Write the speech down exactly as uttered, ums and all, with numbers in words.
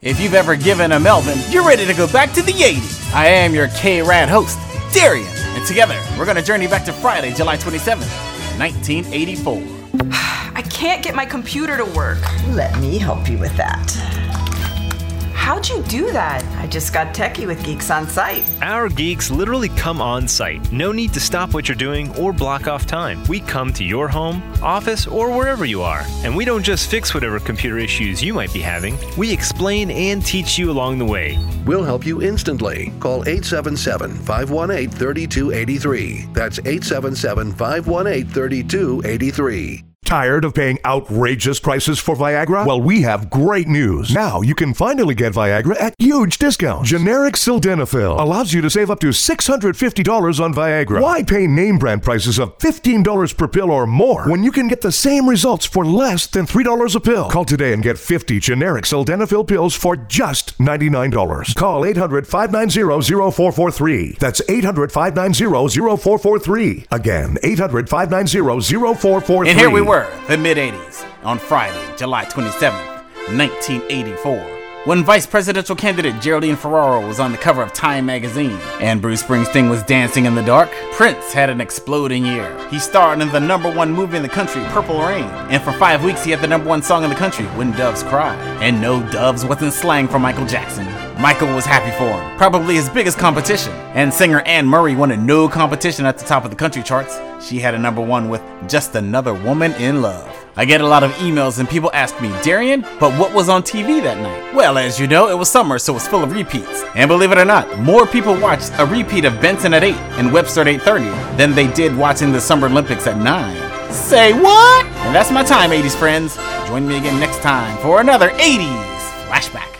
If you've ever given a Melvin, you're ready to go back to the eighties. I am your K-Rad host, Darian, and together we're going to journey back to Friday, July twenty-seventh, nineteen eighty-four. I can't get my computer to work. Let me help you with that. How'd you do that? I just got techie with Geeks on Site. Our geeks literally come on site. No need to stop what you're doing or block off time. We come to your home, office, or wherever you are. And we don't just fix whatever computer issues you might be having. We explain and teach you along the way. We'll help you instantly. Call eight seven seven, five one eight, three two eight three. That's eight seven seven, five one eight, three two eight three. Tired of paying outrageous prices for Viagra? Well, we have great news. Now you can finally get Viagra at huge discounts. Generic Sildenafil allows you to save up to six hundred fifty dollars on Viagra. Why pay name brand prices of fifteen dollars per pill or more when you can get the same results for less than three dollars a pill? Call today and get fifty generic Sildenafil pills for just ninety-nine dollars. Call eight hundred, five nine zero, zero four four three. That's eight hundred, five nine zero, zero four four three. Again, eight hundred, five nine zero, zero four four three. And here we were. The mid-eighties, on Friday, July twenty-seventh, nineteen eighty-four, when Vice Presidential candidate Geraldine Ferraro was on the cover of Time magazine, and Bruce Springsteen was dancing in the dark, Prince had an exploding year. He starred in the number one movie in the country, Purple Rain, and for five weeks he had the number one song in the country, When Doves Cry. And no, doves wasn't slang for Michael Jackson. Michael was happy for him, probably his biggest competition. And singer Anne Murray wanted no competition at the top of the country charts. She had a number one with Just Another Woman in Love. I get a lot of emails and people ask me, Darian, but what was on T V that night? Well, as you know, it was summer, so it was full of repeats. And believe it or not, more people watched a repeat of Benson at eight and Webster at eight thirty than they did watching the Summer Olympics at nine. Say what? And that's my time, eighties friends. Join me again next time for another eighties Flashback.